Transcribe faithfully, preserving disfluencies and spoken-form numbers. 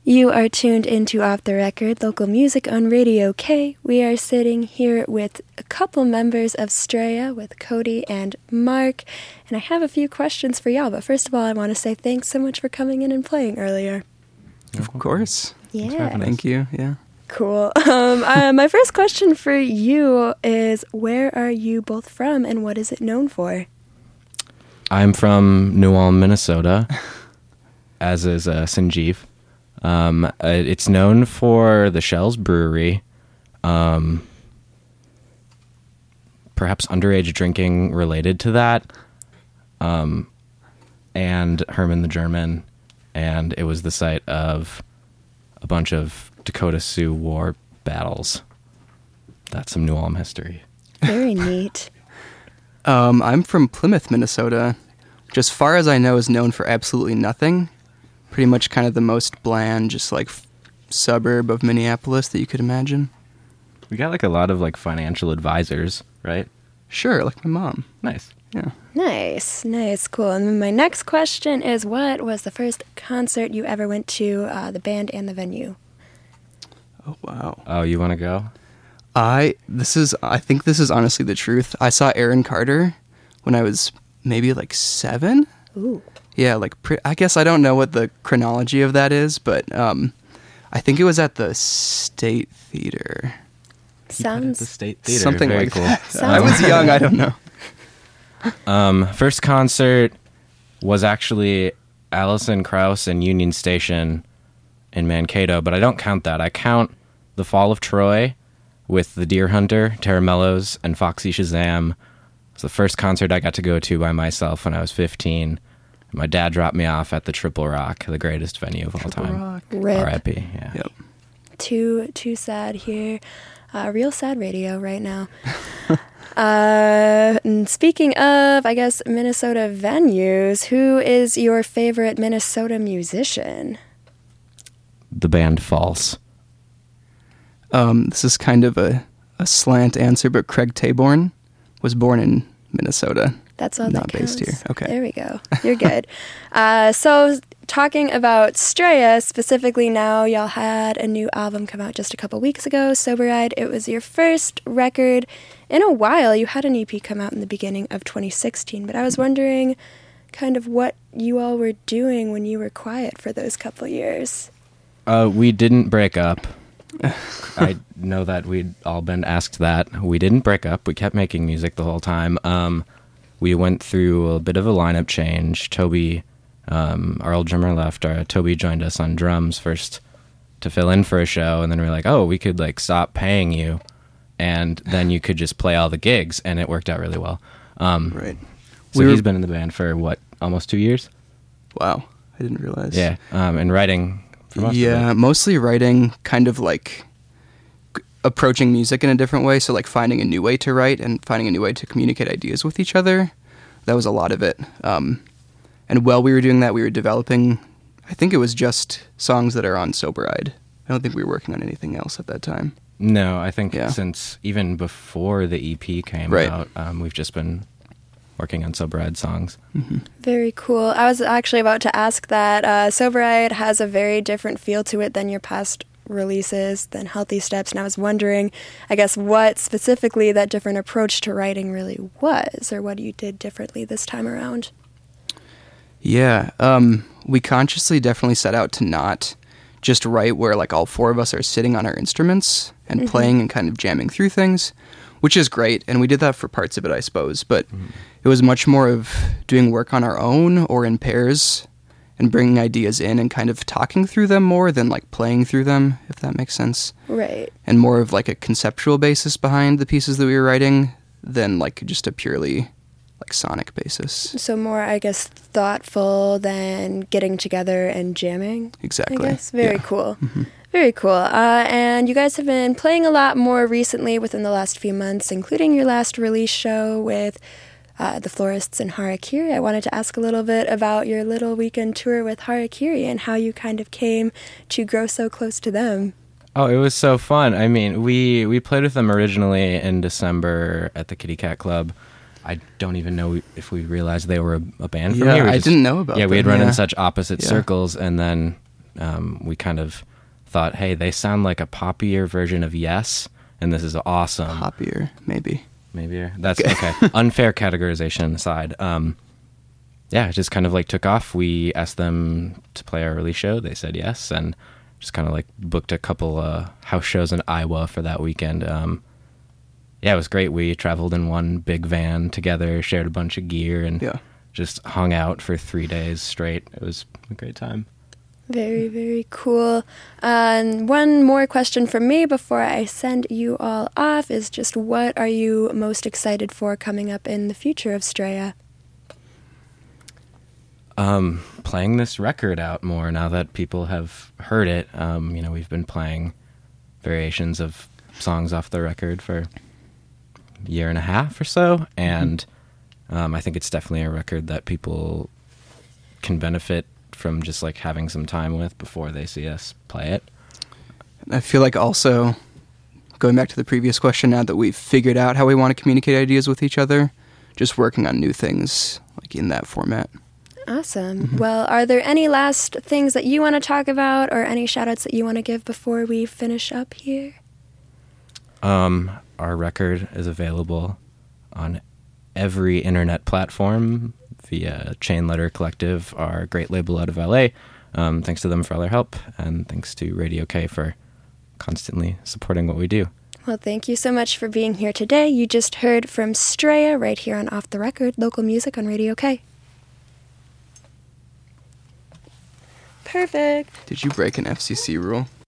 You are tuned into Off the Record, local music on Radio K. We are sitting here with a couple members of Straya, with Cody and Mark, and I have a few questions for y'all, but first of all, I want to say thanks so much for coming in and playing earlier. Of course. Yeah. Thank you, yeah. Cool. Um, uh, my first question for you is, where are you both from, and what is it known for? I'm from New Ulm, Minnesota, as is uh, Sanjeev. Um, uh, it's known for the Shells Brewery, um, perhaps underage drinking related to that, um, and Herman the German, and it was the site of a bunch of Dakota Sioux War battles. That's some New Ulm history. Very neat. Um, I'm from Plymouth, Minnesota, which as far as I know is known for absolutely nothing. Pretty much kind of the most bland, just like f- suburb of Minneapolis that you could imagine. We got like a lot of like financial advisors, right? Sure, like my mom. Nice. Yeah. Nice, nice, cool. And then my next question is, what was the first concert you ever went to, uh, the band and the venue? Oh, wow. Oh, you want to go? I, this is, I think this is honestly the truth. I saw Aaron Carter when I was maybe like seven. Ooh. Yeah, like, pre- I guess I don't know what the chronology of that is, but um, I think it was at the State Theater. Sounds... The State Theater. Something Very like cool. that. Sounds- I was young, I don't know. Um, first concert was actually Alison Krauss and Union Station in Mankato, but I don't count that. I count The Fall of Troy with The Deer Hunter, Tara Mellows, and Foxy Shazam. It was the first concert I got to go to by myself when I was fifteen. My dad dropped me off at the Triple Rock, the greatest venue of all Triple time. Rock. Rip. R I P, yeah. Yep. Too, too sad here. Uh, real sad radio right now. uh, and speaking of, I guess, Minnesota venues, who is your favorite Minnesota musician? The band False. Um, this is kind of a, a slant answer, but Craig Taborn was born in Minnesota. That's all Not that counts. based here. Okay. There we go. You're good. uh, so, talking about Straya specifically now, y'all had a new album come out just a couple weeks ago, Sober Ride. It was your first record in a while. You had an E P come out in the beginning of twenty sixteen, but I was wondering kind of what you all were doing when you were quiet for those couple years. Uh, we didn't break up. I know that we'd all been asked that. We didn't break up. We kept making music the whole time. Um, we went through a bit of a lineup change. Toby, um, our old drummer left. Our, Toby joined us on drums first to fill in for a show, and then we were like, oh, we could like stop paying you, and then you could just play all the gigs, and it worked out really well. Um, Right. So We were- he's been in the band for, what, almost two years? Wow. I didn't realize. Yeah, um, and writing for most yeah, of it. mostly writing, kind of like g- approaching music in a different way. So like finding a new way to write and finding a new way to communicate ideas with each other. That was a lot of it. Um, and while we were doing that, we were developing, I think it was just songs that are on Sober Ride. I don't think we were working on anything else at that time. No, I think Yeah. since even before the E P came Right. out, um, we've just been working on Sober Ride songs. Very cool. I was actually about to ask that. Uh, Sober Ride has a very different feel to it than your past releases, than Healthy Steps, and I was wondering, I guess, what specifically that different approach to writing really was, or what you did differently this time around. Yeah, um, we consciously definitely set out to not just write where like all four of us are sitting on our instruments and playing and kind of jamming through things, which is great, and we did that for parts of it, I suppose, but it was much more of doing work on our own or in pairs and bringing ideas in and kind of talking through them more than like playing through them, if that makes sense. Right. And more of like a conceptual basis behind the pieces that we were writing than like just a purely like sonic basis. So more, I guess, thoughtful than getting together and jamming. Exactly. I guess. Very Yeah. cool. Very cool. Uh, and you guys have been playing a lot more recently within the last few months, including your last release show with uh, the Florists and Harakiri. I wanted to ask a little bit about your little weekend tour with Harakiri and how you kind of came to grow so close to them. Oh, it was so fun. I mean, we, we played with them originally in December at the Kitty Cat Club. I don't even know if we realized they were a, a band from Yeah, here. We I just- didn't know about Yeah, we had them, run yeah. in such opposite Yeah. circles, and then Um, we kind of thought, hey, they sound like a poppier version of Yes, and this is awesome. Poppier, maybe. Maybe. That's okay. Unfair categorization aside. Um, yeah, it just kind of like took off. We asked them to play our release show. They said yes, and just kind of like booked a couple uh, house shows in Iowa for that weekend. Um, yeah, it was great. We traveled in one big van together, shared a bunch of gear, and Yeah. just hung out for three days straight. It was a great time. Very, very cool. Uh, and one more question from me before I send you all off is just what are you most excited for coming up in the future of Straya? Um, playing this record out more now that people have heard it. Um, you know, we've been playing variations of songs off the record for a year and a half or so, and um, I think it's definitely a record that people can benefit from just like having some time with before they see us play it. I feel like also, going back to the previous question, now that we've figured out how we want to communicate ideas with each other, just working on new things like in that format. Awesome. Mm-hmm. Well, are there any last things that you want to talk about or any shout-outs that you want to give before we finish up here? Um, our record is available on every internet platform via Chain Letter Collective, our great label out of L A. Um, thanks to them for all their help, and thanks to Radio K for constantly supporting what we do. Well, thank you so much for being here today. You just heard from Straya right here on Off the Record, local music on Radio K. Perfect. Did you break an F C C rule?